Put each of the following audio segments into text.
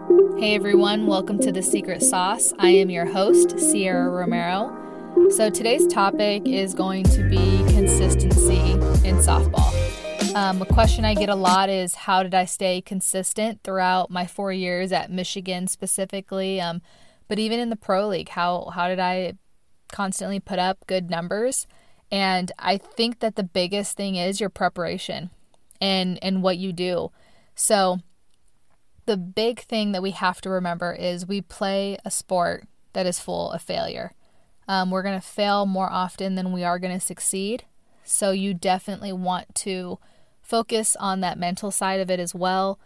Hey everyone, welcome to The Secret Sauce. I am your host, Sierra Romero. So today's topic is going to be consistency in softball. A question I get a lot is, how did I stay consistent throughout my 4 years at Michigan specifically? But even in the pro league, how did I constantly put up good numbers? And I think that the biggest thing is your preparation and what you do. So the big thing that we have to remember is we play a sport that is full of failure. We're going to fail more often than we are going to succeed. So you definitely want to focus on that mental side of it as well.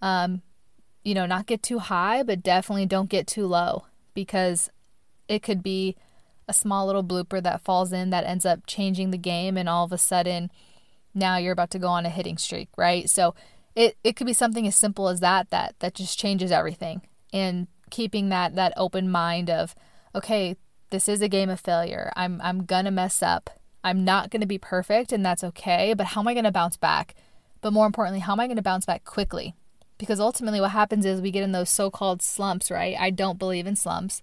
Not get too high, but definitely don't get too low, because it could be a small little blooper that falls in that ends up changing the game, and all of a sudden now you're about to go on a hitting streak, right? So it could be something as simple as that just changes everything. And keeping that open mind of, okay, this is a game of failure. I'm gonna mess up. I'm not gonna be perfect, and that's okay, but how am I gonna bounce back? But more importantly, how am I gonna bounce back quickly? Because ultimately what happens is we get in those so-called slumps, right? I don't believe in slumps.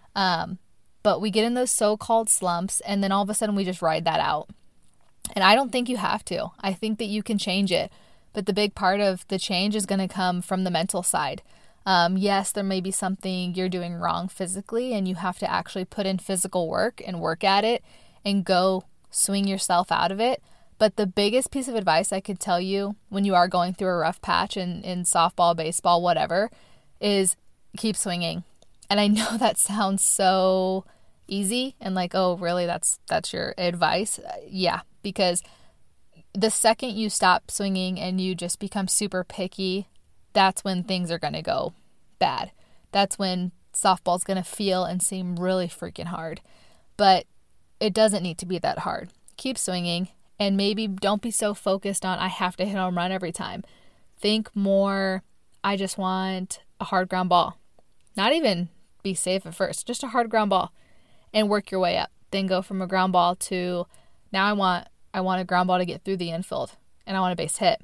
But we get in those so-called slumps, and then all of a sudden we just ride that out. And I don't think you have to. I think that you can change it. But the big part of the change is going to come from the mental side. Yes, there may be something you're doing wrong physically, and you have to actually put in physical work and work at it and go swing yourself out of it. But the biggest piece of advice I could tell you when you are going through a rough patch in softball, baseball, whatever, is keep swinging. And I know that sounds so easy and like, oh, really, that's your advice? Yeah, because the second you stop swinging and you just become super picky, that's when things are going to go bad. That's when softball's going to feel and seem really freaking hard. But it doesn't need to be that hard. Keep swinging, and maybe don't be so focused on, I have to hit a home run every time. Think more, I just want a hard ground ball. Not even be safe at first, just a hard ground ball, and work your way up. Then go from a ground ball to, now I want a ground ball to get through the infield, and I want a base hit.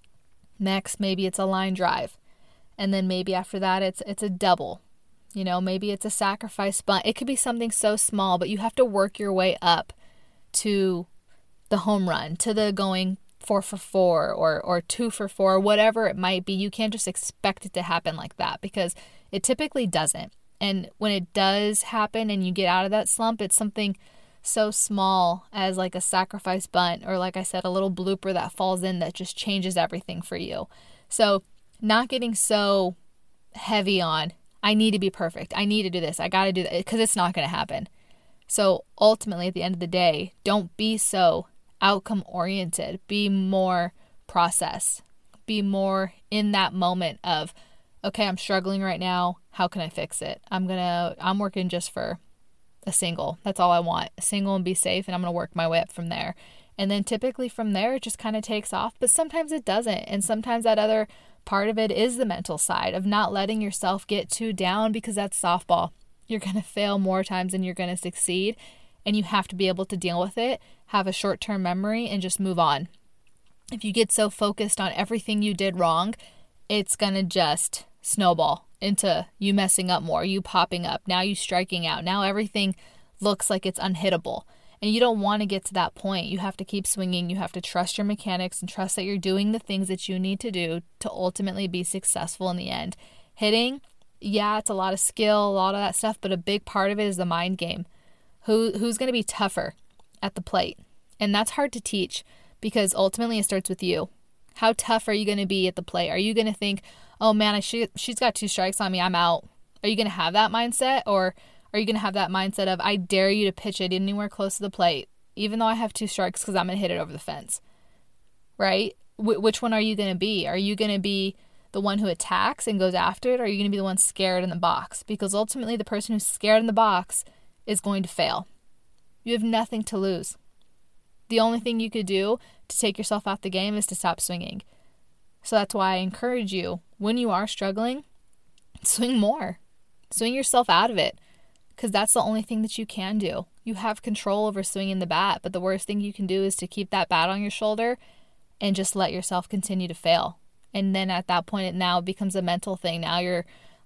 Next, maybe it's a line drive. And then maybe after that, it's a double. Maybe it's a sacrifice bunt. It could be something so small, but you have to work your way up to the home run, to the going 4 for 4 or 2 for 4, whatever it might be. You can't just expect it to happen like that, because it typically doesn't. And when it does happen and you get out of that slump, it's something so small as like a sacrifice bunt, or like I said, a little blooper that falls in that just changes everything for you. So not getting so heavy on, I need to be perfect, I need to do this, I got to do that, because it's not going to happen. So ultimately, at the end of the day, don't be so outcome oriented. Be more process. Be more in that moment of, okay, I'm struggling right now, how can I fix it? I'm working just for a single. That's all I want. A single and be safe, and I'm going to work my way up from there. And then typically from there, it just kind of takes off. But sometimes it doesn't. And sometimes that other part of it is the mental side of not letting yourself get too down, because that's softball. You're going to fail more times than you're going to succeed. And you have to be able to deal with it, have a short-term memory, and just move on. If you get so focused on everything you did wrong, it's going to just snowball into you messing up more, you popping up, now you striking out, now everything looks like it's unhittable. And you don't want to get to that point. You have to keep swinging. You have to trust your mechanics and trust that you're doing the things that you need to do to ultimately be successful in the end. Hitting, yeah, it's a lot of skill, a lot of that stuff, but a big part of it is the mind game. Who's going to be tougher at the plate? And that's hard to teach, because ultimately it starts with you. How tough are you going to be at the plate? Are you going to think, oh man, she's got 2 strikes on me, I'm out? Are you going to have that mindset? Or are you going to have that mindset of, I dare you to pitch it anywhere close to the plate, even though I have 2 strikes, because I'm going to hit it over the fence, right? Which one are you going to be? Are you going to be the one who attacks and goes after it? Or are you going to be the one scared in the box? Because ultimately the person who's scared in the box is going to fail. You have nothing to lose. The only thing you could do to take yourself out the game is to stop swinging. So that's why I encourage you, when you are struggling, swing more. Swing yourself out of it, because that's the only thing that you can do. You have control over swinging the bat, but the worst thing you can do is to keep that bat on your shoulder and just let yourself continue to fail. And then at that point, it now becomes a mental thing. Now you're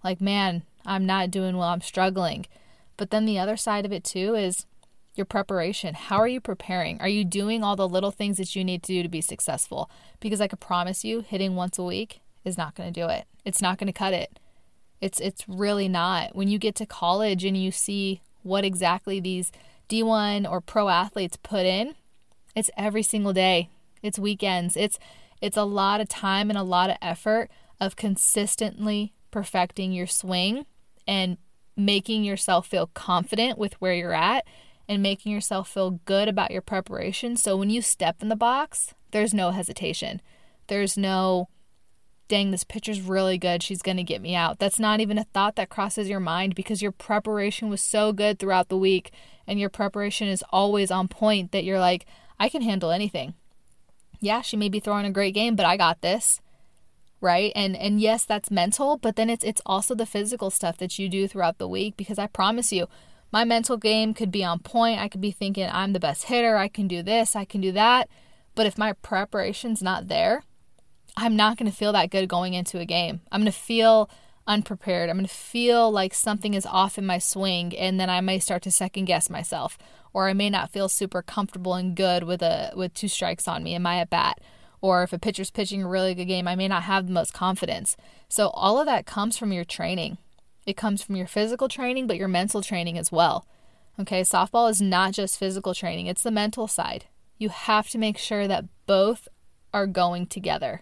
Like, man, I'm not doing well, I'm struggling. But then the other side of it too is your preparation. How are you preparing? Are you doing all the little things that you need to do to be successful? Because I could promise you, hitting once a week is not going to do it. It's not going to cut it. It's really not. When you get to college and you see what exactly these D1 or pro athletes put in, it's every single day. It's weekends. It's a lot of time and a lot of effort of consistently perfecting your swing and making yourself feel confident with where you're at and making yourself feel good about your preparation. So when you step in the box, there's no hesitation. There's no, dang, this pitcher's really good, she's going to get me out. That's not even a thought that crosses your mind because your preparation was so good throughout the week and your preparation is always on point that you're like, I can handle anything. Yeah, she may be throwing a great game, but I got this, right? And yes, that's mental, but then it's also the physical stuff that you do throughout the week, because I promise you, my mental game could be on point. I could be thinking I'm the best hitter. I can do this. I can do that. But if my preparation's not there, I'm not going to feel that good going into a game. I'm going to feel unprepared. I'm going to feel like something is off in my swing, and then I may start to second guess myself, or I may not feel super comfortable and good with 2 strikes on me in my at bat. Or if a pitcher's pitching a really good game, I may not have the most confidence. So all of that comes from your training. It comes from your physical training, but your mental training as well. Okay, softball is not just physical training, it's the mental side. You have to make sure that both are going together,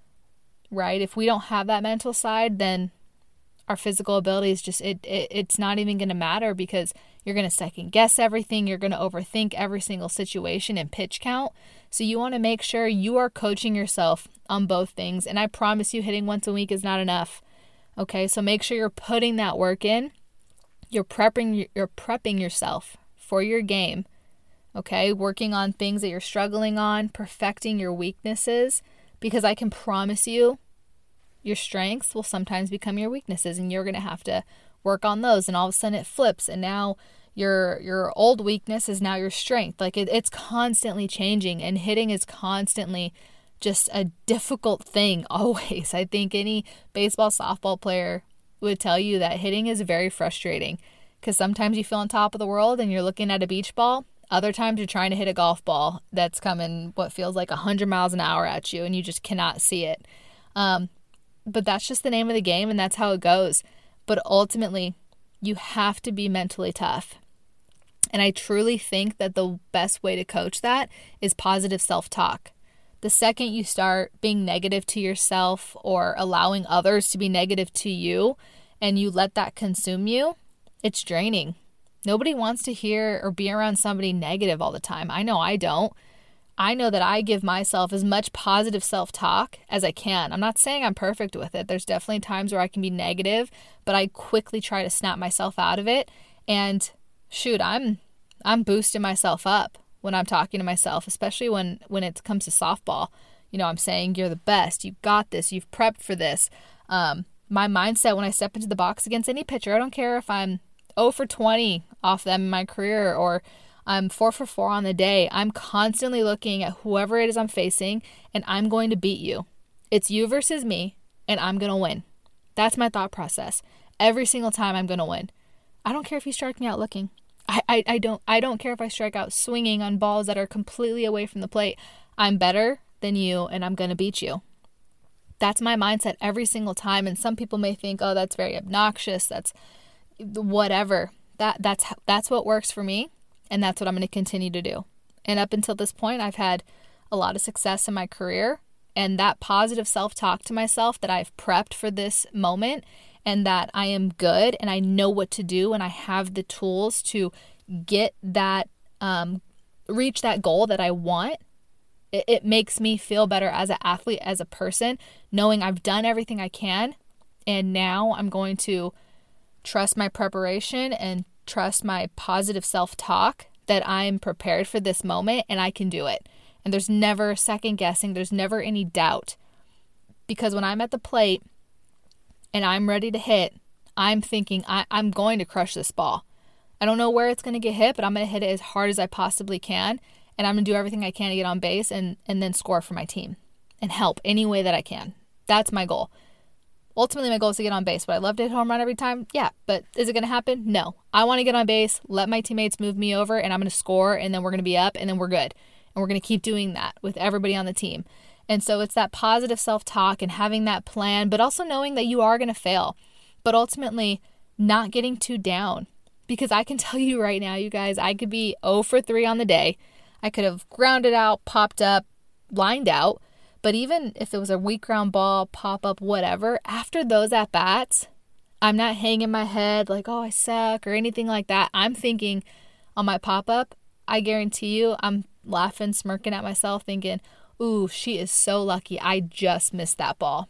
right? If we don't have that mental side, then our physical ability is just, it's not even going to matter, because you're going to second guess everything. You're going to overthink every single situation and pitch count. So you want to make sure you are coaching yourself on both things. And I promise you, hitting once a week is not enough. Okay, so make sure you're putting that work in. You're prepping yourself for your game. Okay, working on things that you're struggling on, perfecting your weaknesses, because I can promise you, your strengths will sometimes become your weaknesses, and you're going to have to work on those, and all of a sudden it flips, and now your old weakness is now your strength. Like it's constantly changing, and hitting is constantly just a difficult thing always. I think any baseball, softball player would tell you that hitting is very frustrating, because sometimes you feel on top of the world and you're looking at a beach ball. Other times you're trying to hit a golf ball that's coming what feels like 100 miles an hour at you, and you just cannot see it. But that's just the name of the game, and that's how it goes. But ultimately, you have to be mentally tough. And I truly think that the best way to coach that is positive self-talk. The second you start being negative to yourself or allowing others to be negative to you, and you let that consume you, it's draining. Nobody wants to hear or be around somebody negative all the time. I know I don't. I know that I give myself as much positive self-talk as I can. I'm not saying I'm perfect with it. There's definitely times where I can be negative, but I quickly try to snap myself out of it. And shoot, I'm boosting myself up when I'm talking to myself, especially when it comes to softball. You know, I'm saying you're the best. You've got this. You've prepped for this. My mindset when I step into the box against any pitcher, I don't care if I'm 0 for 20 off them in my career or I'm 4 for 4 on the day. I'm constantly looking at whoever it is I'm facing, and I'm going to beat you. It's you versus me, and I'm going to win. That's my thought process. Every single time I'm going to win. I don't care if you strike me out looking. I don't care if I strike out swinging on balls that are completely away from the plate. I'm better than you, and I'm going to beat you. That's my mindset every single time. And some people may think, oh, that's very obnoxious. That's whatever. That's what works for me. And that's what I'm going to continue to do. And up until this point, I've had a lot of success in my career. And that positive self-talk to myself that I've prepped for this moment and that I am good and I know what to do and I have the tools to get that, reach that goal that I want. It makes me feel better as an athlete, as a person, knowing I've done everything I can. And now I'm going to trust my preparation and trust my positive self-talk that I'm prepared for this moment and I can do it. And there's never second guessing. There's never any doubt. Because when I'm at the plate and I'm ready to hit, I'm thinking I'm going to crush this ball. I don't know where it's going to get hit, but I'm going to hit it as hard as I possibly can. And I'm going to do everything I can to get on base and then score for my team and help any way that I can. That's my goal. Ultimately, my goal is to get on base. Would I love to hit home run every time? Yeah, but is it going to happen? No. I want to get on base, let my teammates move me over, and I'm going to score, and then we're going to be up, and then we're good. And we're going to keep doing that with everybody on the team. And so it's that positive self-talk and having that plan, but also knowing that you are going to fail. But ultimately, not getting too down. Because I can tell you right now, you guys, I could be 0 for 3 on the day. I could have grounded out, popped up, lined out. But even if it was a weak ground ball, pop up, whatever, after those at-bats, I'm not hanging my head like, oh, I suck or anything like that. I'm thinking on my pop-up, I guarantee you, I'm laughing, smirking at myself, thinking, ooh, she is so lucky. I just missed that ball.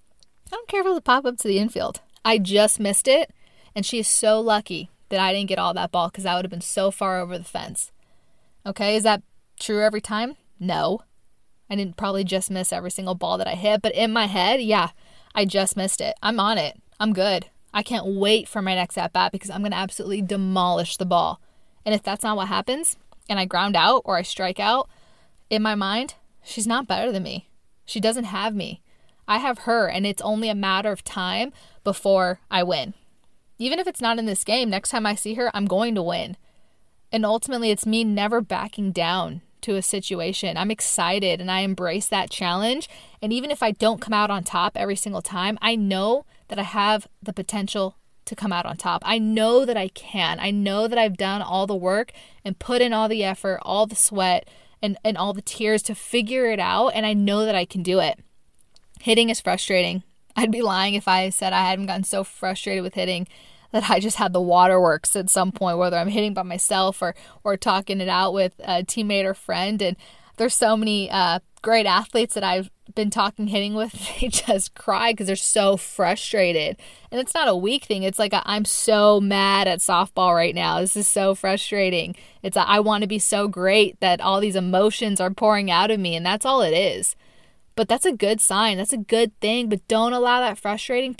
I don't care if it was a pop-up to the infield. I just missed it, and she is so lucky that I didn't get all that ball because that would have been so far over the fence. Okay, is that true every time? No. I didn't probably just miss every single ball that I hit, but in my head, yeah, I just missed it. I'm on it. I'm good. I can't wait for my next at-bat because I'm going to absolutely demolish the ball. And if that's not what happens, and I ground out or I strike out, in my mind, she's not better than me. She doesn't have me. I have her, and it's only a matter of time before I win. Even if it's not in this game, next time I see her, I'm going to win. And ultimately, it's me never backing down to a situation. I'm excited and I embrace that challenge. And even if I don't come out on top every single time, I know that I have the potential to come out on top. I know that I can. I know that I've done all the work and put in all the effort, all the sweat, and all the tears to figure it out. And I know that I can do it. Hitting is frustrating. I'd be lying if I said I hadn't gotten so frustrated with hitting that I just had the waterworks at some point, whether I'm hitting by myself or talking it out with a teammate or friend. And there's so many great athletes that I've been talking hitting with. They just cry because they're so frustrated. And it's not a weak thing. It's like I'm so mad at softball right now. This is so frustrating. I want to be so great that all these emotions are pouring out of me. And that's all it is. But that's a good sign. That's a good thing. But don't allow that frustration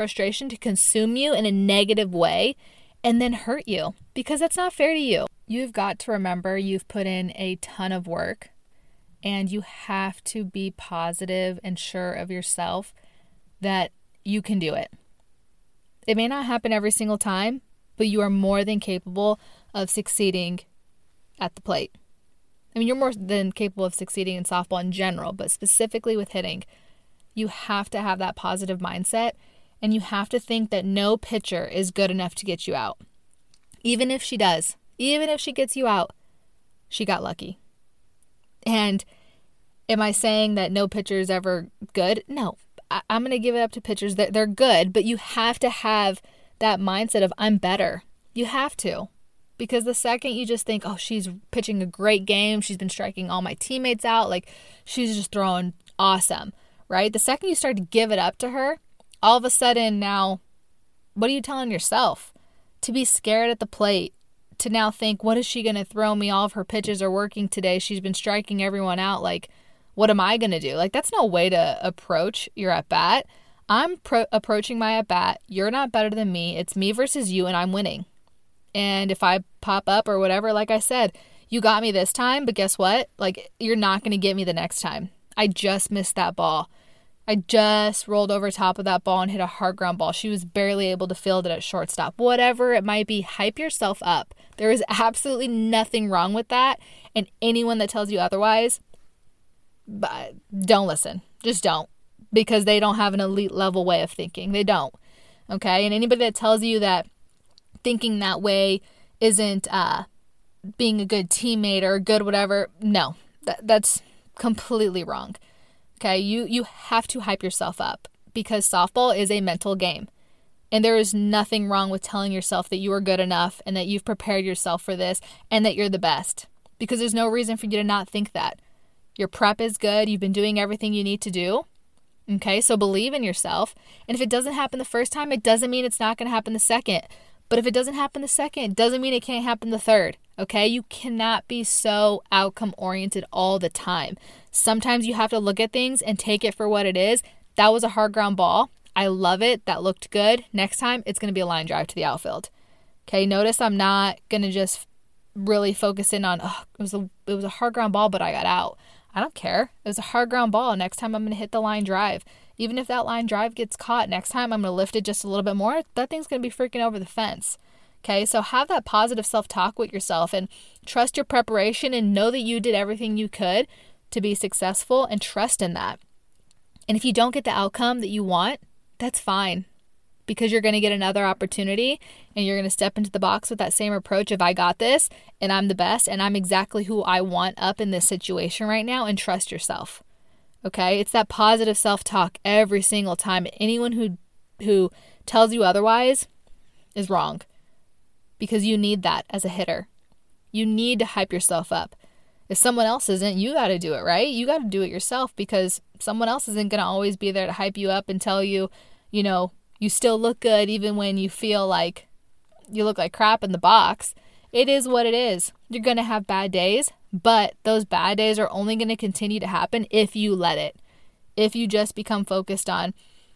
to consume you in a negative way and then hurt you, because that's not fair to you. You've got to remember you've put in a ton of work, and you have to be positive and sure of yourself that you can do it. It may not happen every single time, but you are more than capable of succeeding at the plate. I mean, you're more than capable of succeeding in softball in general, but specifically with hitting, you have to have that positive mindset, and you have to think that no pitcher is good enough to get you out. Even if she does, even if she gets you out, she got lucky. And am I saying that no pitcher is ever good? No, I'm going to give it up to pitchers. They're good, but you have to have that mindset of I'm better. You have to. Because the second you just think, oh, she's pitching a great game, she's been striking all my teammates out, like she's just throwing awesome, right? The second you start to give it up to her, all of a sudden now, what are you telling yourself? To be scared at the plate, to now think, what is she going to throw me? All of her pitches are working today. She's been striking everyone out. Like, what am I going to do? Like, that's no way to approach your at-bat. I'm approaching my at-bat. You're not better than me. It's me versus you, and I'm winning. And if I pop up or whatever, like I said, you got me this time, but guess what? Like, you're not going to get me the next time. I just missed that ball. I just rolled over top of that ball and hit a hard ground ball. She was barely able to field it at shortstop. Whatever it might be, hype yourself up. There is absolutely nothing wrong with that. And anyone that tells you otherwise, don't listen. Just don't. Because they don't have an elite level way of thinking. They don't. Okay? And anybody that tells you that thinking that way isn't being a good teammate or a good whatever, no, that's completely wrong. Okay, you have to hype yourself up, because softball is a mental game, and there is nothing wrong with telling yourself that you are good enough and that you've prepared yourself for this and that you're the best, because there's no reason for you to not think that. Your prep is good. You've been doing everything you need to do. Okay, so believe in yourself, and if it doesn't happen the first time, it doesn't mean it's not going to happen the second. But if it doesn't happen the second, it doesn't mean it can't happen the third, okay? You cannot be so outcome-oriented all the time. Sometimes you have to look at things and take it for what it is. That was a hard ground ball. I love it. That looked good. Next time, it's going to be a line drive to the outfield. Okay, notice I'm not going to just really focus in on, it was a hard ground ball, but I got out. I don't care. It was a hard ground ball. Next time, I'm going to hit the line drive. Even if that line drive gets caught, next time I'm going to lift it just a little bit more. That thing's going to be freaking over the fence. Okay, so have that positive self-talk with yourself and trust your preparation and know that you did everything you could to be successful and trust in that. And if you don't get the outcome that you want, that's fine, because you're going to get another opportunity and you're going to step into the box with that same approach of I got this and I'm the best and I'm exactly who I want up in this situation right now, and trust yourself. Okay, it's that positive self-talk every single time. Anyone who tells you otherwise is wrong, because you need that as a hitter. You need to hype yourself up. If someone else isn't, you got to do it, right? You got to do it yourself, because someone else isn't going to always be there to hype you up and tell you, you still look good even when you feel like you look like crap in the box. It is what it is. You're going to have bad days, but those bad days are only going to continue to happen if you let it. If you just become focused on,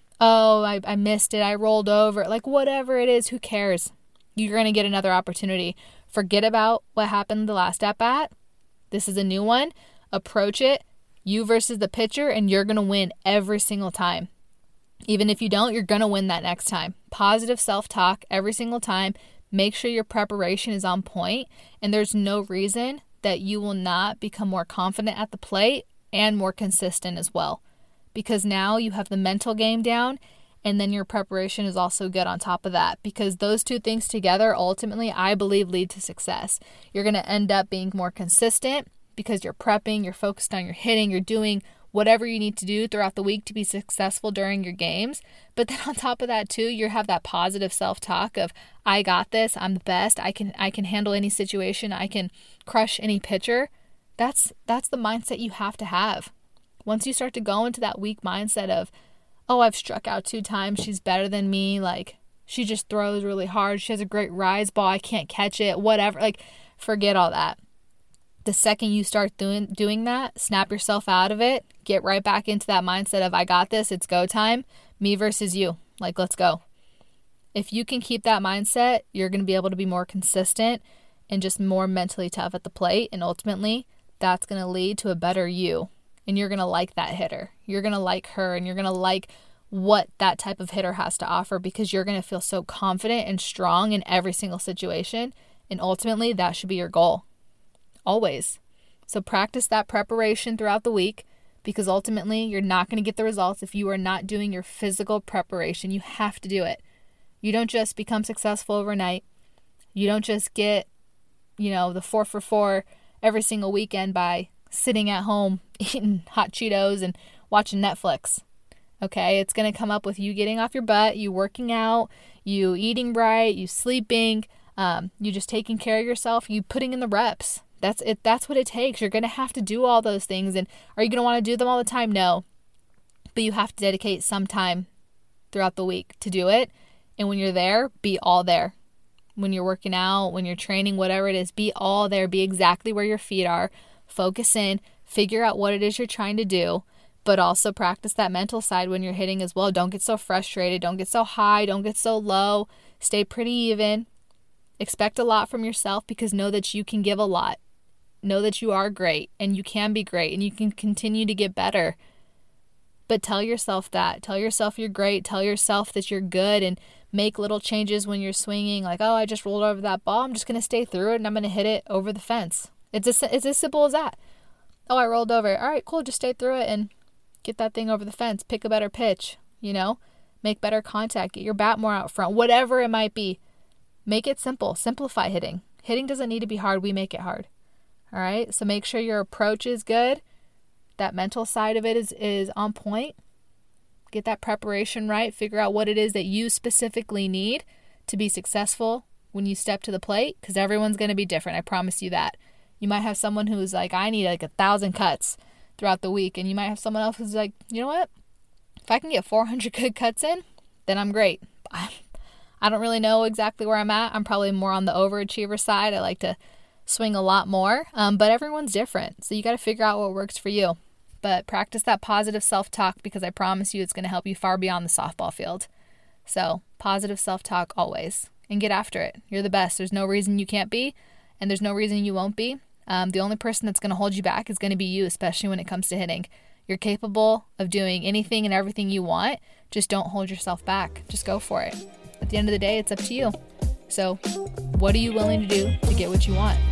oh, I missed it, I rolled over, like whatever it is, who cares? You're going to get another opportunity. Forget about what happened the last at-bat. This is a new one. Approach it, you versus the pitcher, and you're going to win every single time. Even if you don't, you're going to win that next time. Positive self-talk every single time. Make sure your preparation is on point, and there's no reason that you will not become more confident at the plate and more consistent as well. Because now you have the mental game down, and then your preparation is also good on top of that, because those two things together ultimately, I believe, lead to success. You're going to end up being more consistent because you're prepping, you're focused on your hitting, you're doing whatever you need to do throughout the week to be successful during your games. But then on top of that too, you have that positive self-talk of, I got this, I'm the best, I can handle any situation, I can crush any pitcher. That's the mindset you have to have. Once you start to go into that weak mindset of, oh, I've struck out 2 times, she's better than me, like she just throws really hard, she has a great rise ball, I can't catch it, whatever, like forget all that. The second you start doing that, snap yourself out of it, get right back into that mindset of I got this, it's go time, me versus you, like let's go. If you can keep that mindset, you're going to be able to be more consistent and just more mentally tough at the plate, and ultimately that's going to lead to a better you. And you're going to like that hitter. You're going to like her, and you're going to like what that type of hitter has to offer, because you're going to feel so confident and strong in every single situation. And ultimately, that should be your goal. Always. So practice that preparation throughout the week, because ultimately you're not going to get the results if you are not doing your physical preparation. You have to do it. You don't just become successful overnight. You don't just get, the 4 for 4 every single weekend by sitting at home eating hot Cheetos and watching Netflix. Okay, it's going to come up with you getting off your butt, you working out, you eating right, you sleeping, you just taking care of yourself, you putting in the reps. That's it. That's what it takes. You're going to have to do all those things. And are you going to want to do them all the time? No. But you have to dedicate some time throughout the week to do it. And when you're there, be all there. When you're working out, when you're training, whatever it is, be all there. Be exactly where your feet are. Focus in. Figure out what it is you're trying to do. But also practice that mental side when you're hitting as well. Don't get so frustrated. Don't get so high. Don't get so low. Stay pretty even. Expect a lot from yourself, because know that you can give a lot. Know that you are great, and you can be great, and you can continue to get better. But tell yourself that. Tell yourself you're great. Tell yourself that you're good, and make little changes when you're swinging. Like, oh, I just rolled over that ball. I'm just going to stay through it, and I'm going to hit it over the fence. It's as simple as that. Oh, I rolled over. All right, cool. Just stay through it and get that thing over the fence. Pick a better pitch, Make better contact. Get your bat more out front. Whatever it might be. Make it simple. Simplify hitting. Hitting doesn't need to be hard. We make it hard. All right, so make sure your approach is good. That mental side of it is on point. Get that preparation right. Figure out what it is that you specifically need to be successful when you step to the plate, because everyone's going to be different. I promise you that. You might have someone who's like, I need 1,000 cuts throughout the week. And you might have someone else who's like, you know what? If I can get 400 good cuts in, then I'm great. I don't really know exactly where I'm at. I'm probably more on the overachiever side. I like to swing a lot more, but everyone's different. So you got to figure out what works for you. But practice that positive self-talk, because I promise you it's going to help you far beyond the softball field. So positive self-talk always, and get after it. You're the best. There's no reason you can't be, and there's no reason you won't be. The only person that's going to hold you back is going to be you, especially when it comes to hitting. You're capable of doing anything and everything you want. Just don't hold yourself back. Just go for it. At the end of the day, it's up to you. So what are you willing to do to get what you want?